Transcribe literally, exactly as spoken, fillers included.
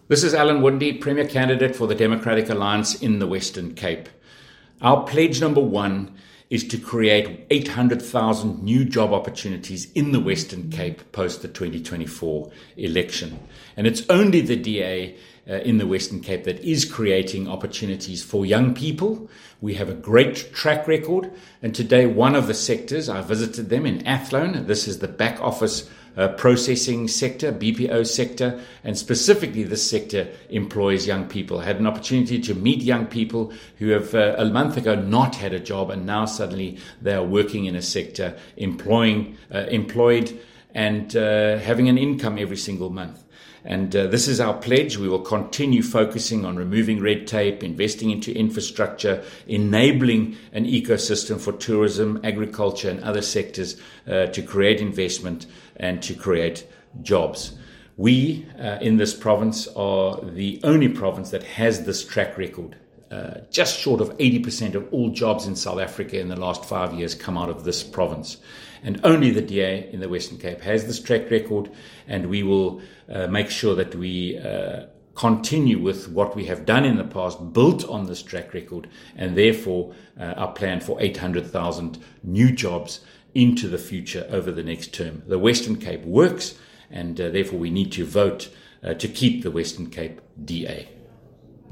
This is Alan Wundy, Premier Candidate for the Democratic Alliance in the Western Cape. Our pledge number one is to create eight hundred thousand new job opportunities in the Western Cape post the twenty twenty-four election. And it's only the D A uh, in the Western Cape that is creating opportunities for young people. We have a great track record. And today, one of the sectors, I visited them in Athlone. This is the back office Uh, processing sector, B P O sector, and specifically this sector employs young people. I had an opportunity to meet young people who have uh, a month ago not had a job, and now suddenly they are working in a sector, employing, uh, employed and uh, having an income every single month. And uh, this is our pledge. We will continue focusing on removing red tape, investing into infrastructure, enabling an ecosystem for tourism, agriculture, and other sectors uh, to create investment and to create jobs. We uh, in this province are the only province that has this track record. Uh, just short of eighty percent of all jobs in South Africa in the last five years come out of this province. And only the D A in the Western Cape has this track record, and we will uh, make sure that we uh, continue with what we have done in the past, built on this track record, and therefore uh, our plan for eight hundred thousand new jobs into the future over the next term. The Western Cape works, and uh, therefore we need to vote uh, to keep the Western Cape D A.